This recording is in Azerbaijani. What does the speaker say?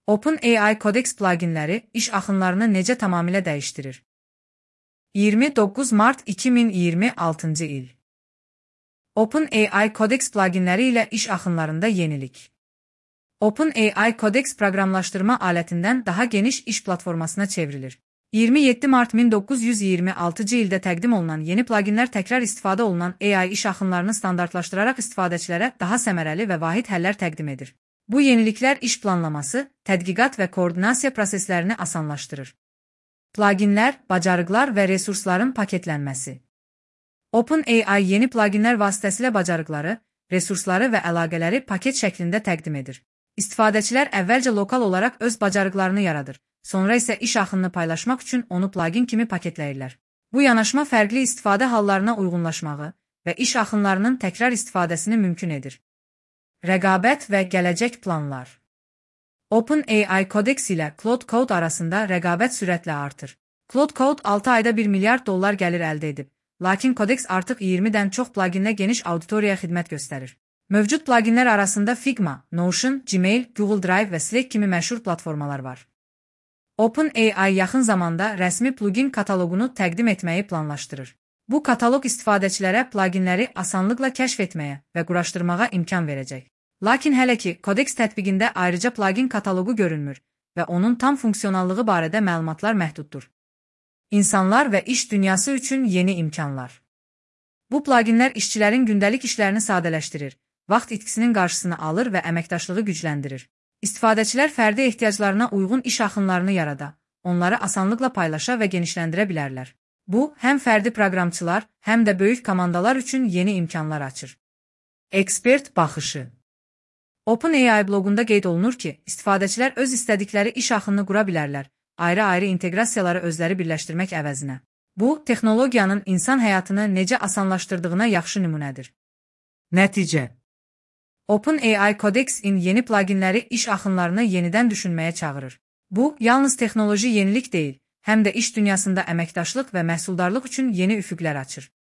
OpenAI Codex pluginləri iş axınlarını necə tamamilə dəyişdirir? 29 mart 2026 il. OpenAI Codex pluginləri ilə iş axınlarında yenilik. OpenAI Codex proqramlaşdırma alətindən daha geniş iş platformasına çevrilir. 27 mart 1926 ildə təqdim olunan yeni pluginlər təkrar istifadə olunan AI iş axınlarını standartlaşdıraraq istifadəçilərə daha səmərəli və vahid həllər təqdim edir. Bu yeniliklər iş planlaması, tədqiqat və koordinasiya proseslərini asanlaşdırır. Pluginlər, bacarıqlar və resursların paketlənməsi. OpenAI yeni pluginlər vasitəsilə bacarıqları, resursları və əlaqələri paket şəklində təqdim edir. İstifadəçilər əvvəlcə lokal olaraq öz bacarıqlarını yaradır, sonra isə iş axınını paylaşmaq üçün onu plugin kimi paketləyirlər. Bu yanaşma fərqli istifadə hallarına uyğunlaşmağı və iş axınlarının təkrar istifadəsini mümkün edir. Rəqabət və gələcək planlar. OpenAI Codex ilə Claude Code arasında rəqabət sürətlə artır. Claude Code 6 ayda $1 milyard gəlir əldə edib, lakin Codex artıq 20-dən çox pluginlə geniş auditoriyaya xidmət göstərir. Mövcud pluginlər arasında Figma, Notion, Gmail, Google Drive və Slack kimi məşhur platformalar var. OpenAI yaxın zamanda rəsmi plugin kataloqunu təqdim etməyi planlaşdırır. Bu kataloq istifadəçilərə pluginləri asanlıqla kəşf etməyə və quraşdırmağa imkan verəcək. Lakin hələ ki, Codex tətbiqində ayrıca plugin kataloqu görünmür və onun tam funksionallığı barədə məlumatlar məhduddur. İnsanlar və iş dünyası üçün yeni imkanlar. Bu pluginlər işçilərin gündəlik işlərini sadələşdirir, vaxt itkisinin qarşısını alır və əməkdaşlığı gücləndirir. İstifadəçilər fərdi ehtiyaclarına uyğun iş axınlarını yarada, onları asanlıqla paylaşa və genişləndirə bilərlər. Bu, həm fərdi proqramçılar, həm də böyük komandalar üçün yeni imkanlar açır. Ekspert baxışı. OpenAI bloqunda qeyd olunur ki, istifadəçilər öz istədikləri iş axınını qura bilərlər, ayrı-ayrı inteqrasiyaları özləri birləşdirmək əvəzinə. Bu, texnologiyanın insan həyatını necə asanlaşdırdığına yaxşı nümunədir. Nəticə. OpenAI Codex-in yeni pluginləri iş axınlarını yenidən düşünməyə çağırır. Bu, yalnız texnoloji yenilik deyil, həm də iş dünyasında əməkdaşlıq və məhsuldarlıq üçün yeni üfüqlər açır.